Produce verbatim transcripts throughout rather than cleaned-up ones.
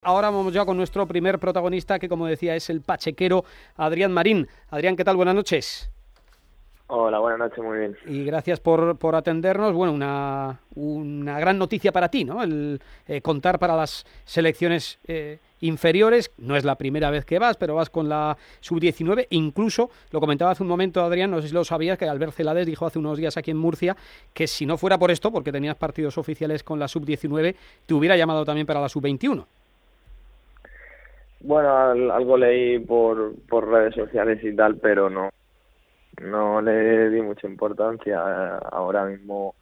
Ahora vamos ya con nuestro primer protagonista, que como decía es el pachequero Adrián Marín. Adrián, ¿qué tal? Buenas noches. Hola, buenas noches, muy bien. Y gracias por, por atendernos. Bueno, una, una gran noticia para ti, ¿no? El eh, contar para las selecciones eh, inferiores. No es la primera vez que vas, pero vas con la sub diecinueve. Incluso, lo comentaba hace un momento Adrián, no sé si lo sabías, que Albert Celades dijo hace unos días aquí en Murcia que si no fuera por esto, porque tenías partidos oficiales con la sub diecinueve, te hubiera llamado también para la sub veintiuno. Bueno, al, algo leí por, por redes sociales y tal, pero no, no le di mucha importancia. Ahora mismo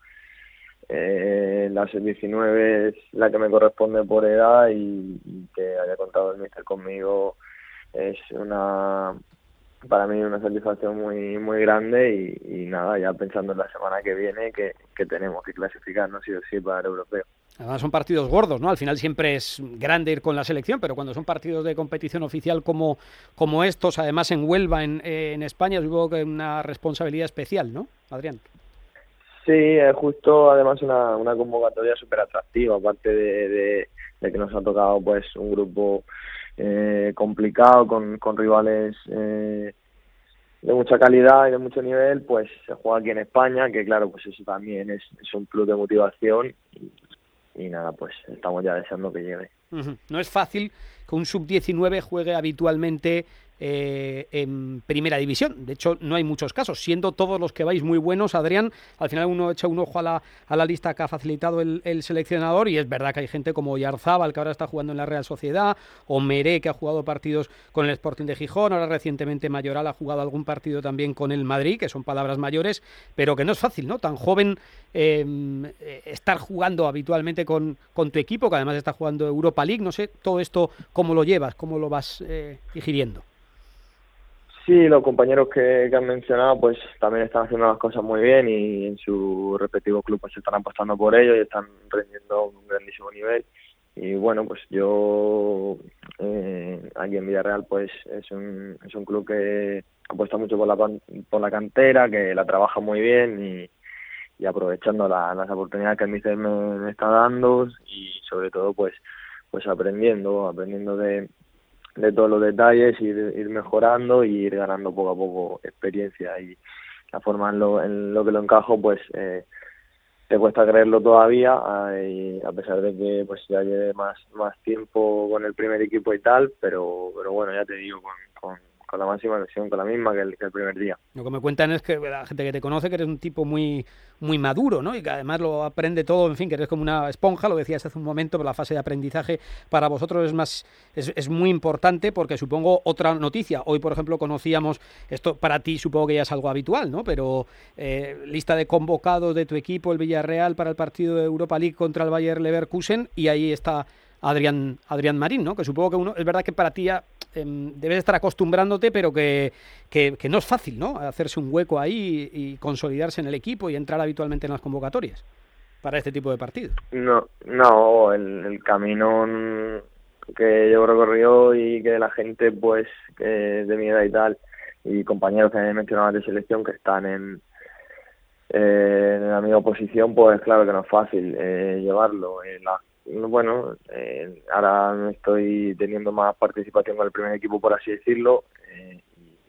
eh, la sub diecinueve es la que me corresponde por edad y, y que haya contado el míster conmigo es una, para mí una satisfacción muy muy grande y, y nada, ya pensando en la semana que viene que, que tenemos que clasificarnos sí o sí para el europeo. Además son partidos gordos, ¿no? Al final siempre es grande ir con la selección, pero cuando son partidos de competición oficial como, como estos, además en Huelva, en, en España, supongo que es una responsabilidad especial, ¿no, Adrián? Sí, es justo además una, una convocatoria súper atractiva, aparte de, de, de que nos ha tocado pues un grupo eh, complicado, con, con rivales eh, de mucha calidad y de mucho nivel, pues se juega aquí en España, que claro, pues eso también es, es un plus de motivación. Y, y nada, pues estamos ya deseando que llegue. Uh-huh. No es fácil que un sub diecinueve juegue habitualmente eh, en primera división. De hecho, no hay muchos casos. Siendo todos los que vais muy buenos, Adrián, al final uno echa un ojo a la, a la lista que ha facilitado el, el seleccionador y es verdad que hay gente como Oyarzábal, que ahora está jugando en la Real Sociedad, o Meré, que ha jugado partidos con el Sporting de Gijón, ahora recientemente Mayoral ha jugado algún partido también con el Madrid, que son palabras mayores, pero que no es fácil, ¿no? Tan joven eh, estar jugando habitualmente con, con tu equipo, que además está jugando Europa League, no sé, todo esto, ¿cómo lo llevas? ¿Cómo lo vas eh, digiriendo? Sí, los compañeros que, que han mencionado pues también están haciendo las cosas muy bien y en su respectivo club pues se están apostando por ello y están rendiendo a un grandísimo nivel. Y bueno, pues yo eh, aquí en Villarreal pues es un, es un club que apuesta mucho por la, por la cantera, que la trabaja muy bien y, y aprovechando la, las oportunidades que el míster me, me está dando y sobre todo pues pues aprendiendo, aprendiendo de de todos los detalles, ir, ir mejorando y ir ganando poco a poco experiencia y la forma en lo, en lo que lo encajo pues eh, te cuesta creerlo todavía eh, a pesar de que pues ya lleve más más tiempo con el primer equipo y tal, pero pero bueno, ya te digo, con, con, con la máxima ilusión, con la misma que el, que el primer día. Lo que me cuentan es que la gente que te conoce que eres un tipo muy muy maduro, ¿no? Y que además lo aprende todo, en fin, que eres como una esponja, lo decías hace un momento, pero la fase de aprendizaje para vosotros es más es, es muy importante porque supongo otra noticia. Hoy, por ejemplo, conocíamos, esto para ti supongo que ya es algo habitual, ¿no? Pero eh, lista de convocados de tu equipo, el Villarreal, para el partido de Europa League contra el Bayer Leverkusen, y ahí está Adrián, Adrián Marín, ¿no? Que supongo que uno, es verdad que para ti ya eh, debes estar acostumbrándote, pero que, que, que no es fácil, ¿no? Hacerse un hueco ahí y, y consolidarse en el equipo y entrar habitualmente en las convocatorias para este tipo de partidos. No, no, el, el camino que llevo recorrido y que la gente, pues, que de mi edad y tal, y compañeros que me mencionaban de selección que están en, eh, en la misma posición, pues claro que no es fácil eh, llevarlo. Eh, la, bueno, eh, ahora estoy teniendo más participación con el primer equipo, por así decirlo, eh,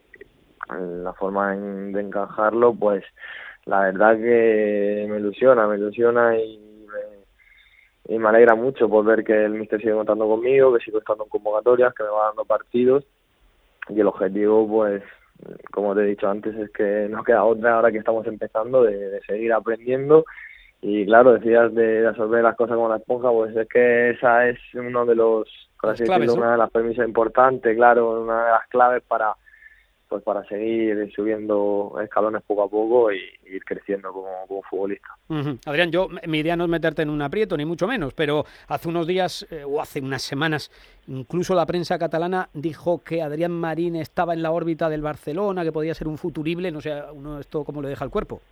y la forma en, de encajarlo, pues la verdad que me ilusiona, me ilusiona y me, y me alegra mucho por ver que el míster sigue contando conmigo, que sigo estando en convocatorias, que me va dando partidos y el objetivo, pues, como te he dicho antes, es que no queda otra ahora que estamos empezando de, de seguir aprendiendo. Y claro, decías de absorber las cosas como la esponja, pues es que esa es uno de los, por así decirlo, una de las premisas importantes, claro, una de las claves para pues para seguir subiendo escalones poco a poco y, y ir creciendo como, como futbolista. Uh-huh. Adrián, yo mi idea no es meterte en un aprieto, ni mucho menos, pero hace unos días eh, o hace unas semanas, incluso la prensa catalana dijo que Adrián Marín estaba en la órbita del Barcelona, que podía ser un futurible, no sé, uno esto cómo le deja el cuerpo.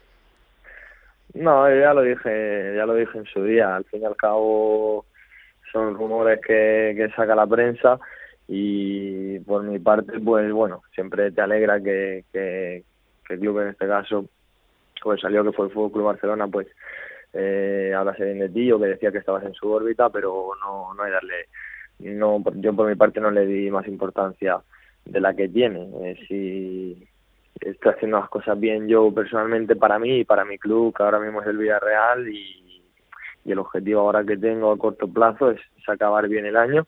No, ya lo dije, ya lo dije en su día, al fin y al cabo son rumores que, que saca la prensa. Y por mi parte, pues bueno, siempre te alegra que, que, que el club en este caso, pues salió que fue el Fútbol Club Barcelona, pues eh, hablase bien de ti o que decía que estabas en su órbita, pero no, no hay darle no, yo por mi parte no le di más importancia de la que tiene. Eh, si estoy haciendo las cosas bien yo personalmente para mí y para mi club, que ahora mismo es el Villarreal, y, y el objetivo ahora que tengo a corto plazo es, es acabar bien el año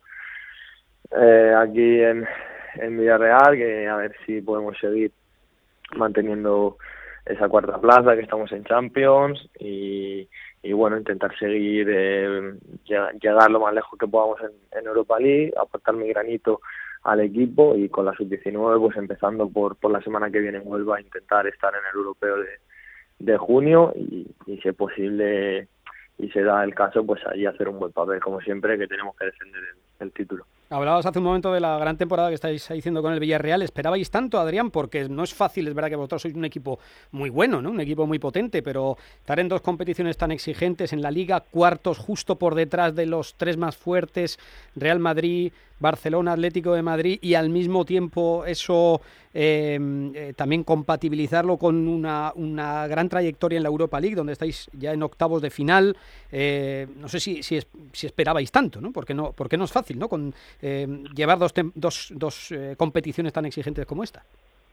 eh, aquí en, en Villarreal, que a ver si podemos seguir manteniendo esa cuarta plaza, que estamos en Champions, y, y bueno, intentar seguir, eh, llegar lo más lejos que podamos en, en Europa League, aportar mi granito al equipo, y con la sub diecinueve pues empezando por, por la semana que viene en Huelva, intentar estar en el europeo de, de junio, y, y si es posible y se da el caso, pues allí hacer un buen papel, como siempre, que tenemos que defender el, el título. Hablabas hace un momento de la gran temporada que estáis haciendo con el Villarreal. ¿Esperabais tanto, Adrián? Porque no es fácil, es verdad que vosotros sois un equipo muy bueno, ¿no? Un equipo muy potente, pero estar en dos competiciones tan exigentes, en la Liga, cuartos justo por detrás de los tres más fuertes, Real Madrid, Barcelona, Atlético de Madrid, y al mismo tiempo eso eh, eh, también compatibilizarlo con una, una gran trayectoria en la Europa League, donde estáis ya en octavos de final. Eh, no sé si, si, es, si esperabais tanto, ¿no? Porque no, porque no es fácil, ¿no? Con eh, llevar dos, tem- dos, dos eh, competiciones tan exigentes como esta.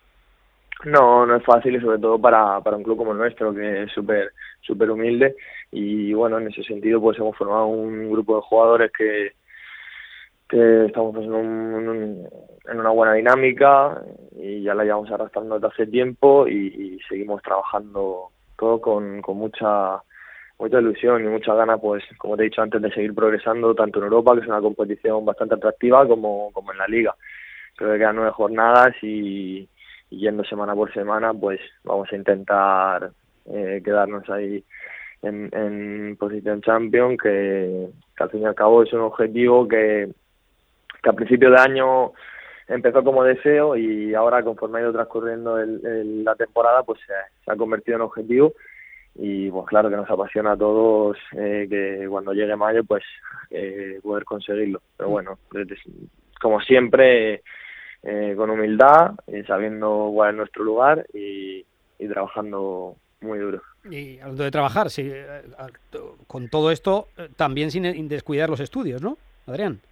No, no es fácil, y sobre todo para, para un club como el nuestro, que es súper súper humilde, y bueno, en ese sentido pues hemos formado un grupo de jugadores que que estamos pues, en, un, en una buena dinámica, y ya la llevamos arrastrando desde hace tiempo, y, y seguimos trabajando todo con, con mucha mucha ilusión y mucha ganas, pues como te he dicho antes, de seguir progresando tanto en Europa, que es una competición bastante atractiva, como, como en la Liga. Creo que quedan nueve jornadas, y, y yendo semana por semana pues vamos a intentar eh, quedarnos ahí en, en posición champion, que, que al fin y al cabo es un objetivo que que a principio de año empezó como deseo, y ahora, conforme ha ido transcurriendo el, el, la temporada, pues se ha, se ha convertido en objetivo, y pues claro que nos apasiona a todos eh, que cuando llegue mayo pues eh, poder conseguirlo. Pero bueno, como siempre, eh, con humildad, eh, sabiendo cuál es nuestro lugar, y, y trabajando muy duro. Y hablando de trabajar, sí, con todo esto también sin descuidar los estudios, ¿no, Adrián?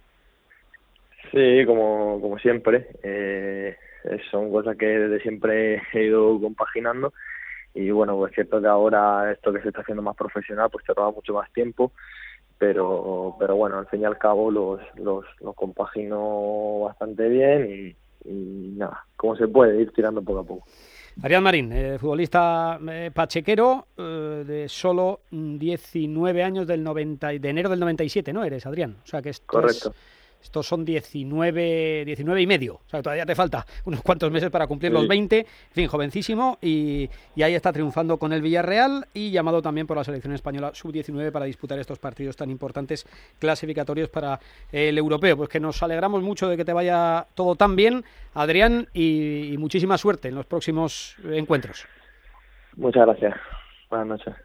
Sí, como, como siempre, eh, son cosas que desde siempre he ido compaginando, y bueno, pues es cierto que ahora esto que se está haciendo más profesional pues te roba mucho más tiempo, pero pero bueno, al fin y al cabo los los, los compagino bastante bien, y, y nada, como se puede, ir tirando poco a poco. Adrián Marín, eh, futbolista eh, pachequero, eh, de solo diecinueve años, del noventa, de enero del noventa y siete, ¿no eres, Adrián? O sea que esto Correcto. Es... Estos son diecinueve, diecinueve y medio. O sea, todavía te falta unos cuantos meses para cumplir sí. los veinte. En fin, jovencísimo. Y, y ahí está triunfando con el Villarreal, y llamado también por la selección española sub diecinueve para disputar estos partidos tan importantes clasificatorios para el europeo. Pues que nos alegramos mucho de que te vaya todo tan bien, Adrián, y, y muchísima suerte en los próximos encuentros. Muchas gracias. Buenas noches.